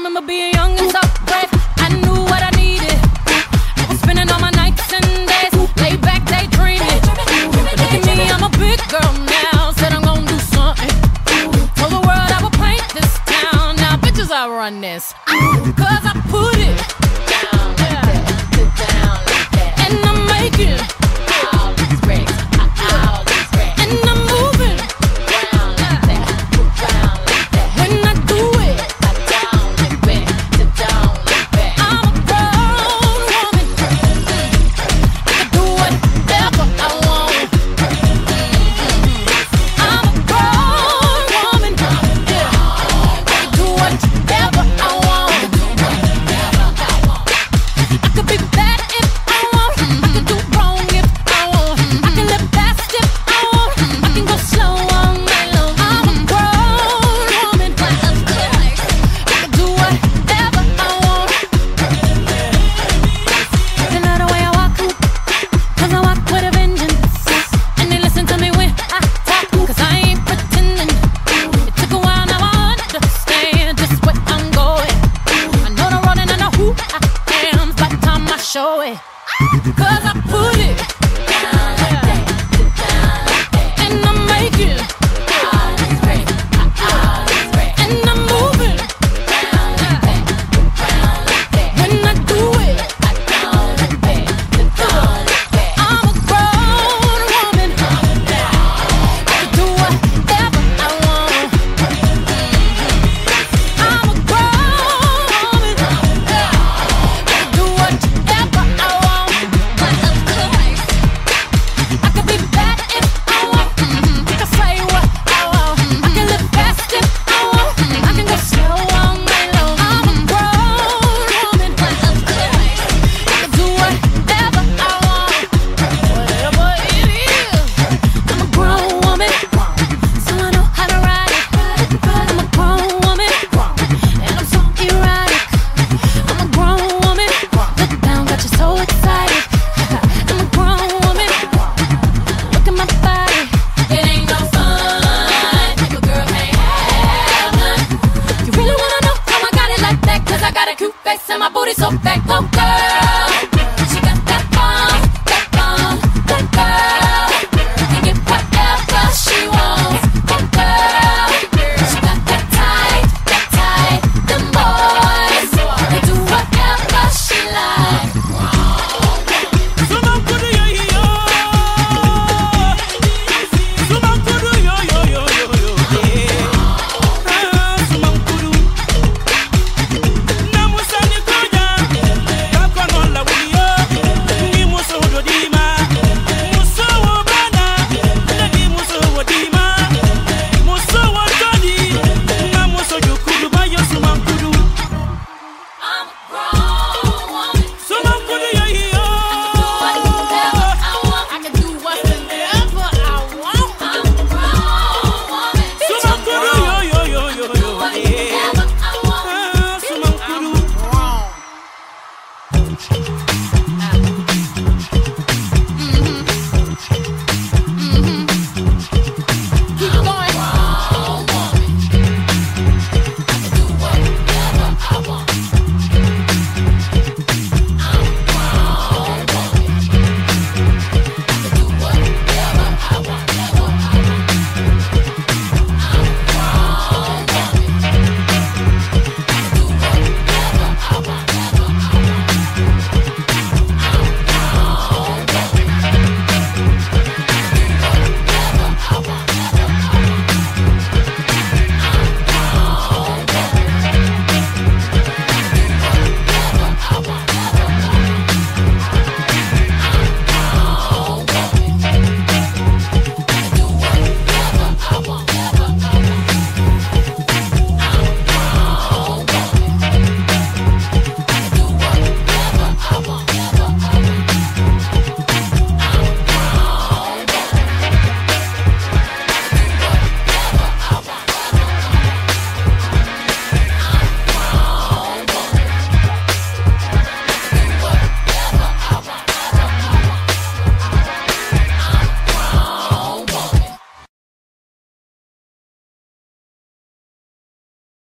remember being young and so brave. I knew what I needed. I was spending all my nights and days, lay back daydreaming. Look at me, I'm a big girl now. Said I'm gonna do something. Told the world I would paint this town. Now bitches, I run this. Cause I put it down, down, and I'm making all these bricks, and I'm moving round like that, round like that. When I do it, down and back, down and back. I'm a grown woman. I can do whatever I want. I'm a grown woman. Yeah. I can do whatever I want. I could be bad if I want. I can do wrong if I want. I can live fast if I want. I can go slow all night long. I'm a grown woman. I can do whatever I want. They love the way I walk, 'cause I walk with a vengeance. And they listen to me when I talk, 'cause I ain't pretending. It took a while, now I understand just where I'm going. I know the road and I know who I am. It's by the time I show it, 'cause I put it down like that, and I'm making all these bricks, and I'm moving round like that, when I do it, down like that, down like that. I'm a grown woman. I can do whatever I want. I'm a grown woman. I can do whatever I want. I could be bad if I want. I can say what I want. I can live fast if I want. I can go slow all night long. I'm a grown woman. I can do whatever I want. Whatever it is. I'm a grown woman, so I know how to ride it. I'm a grown woman, and I'm so erotic. I'm a grown woman, look down, got you so excited. I'm a grown woman, look at my body. It ain't no fun if a girl can't have none. You really wanna know how I got it like that? 'Cause I got a cute face and my booty so fat. Oh girl, she got that bomb, that bomb, that girl. Can get whatever she wants. Oh girl, she got that tight, them boys. They do whatever she like. Muso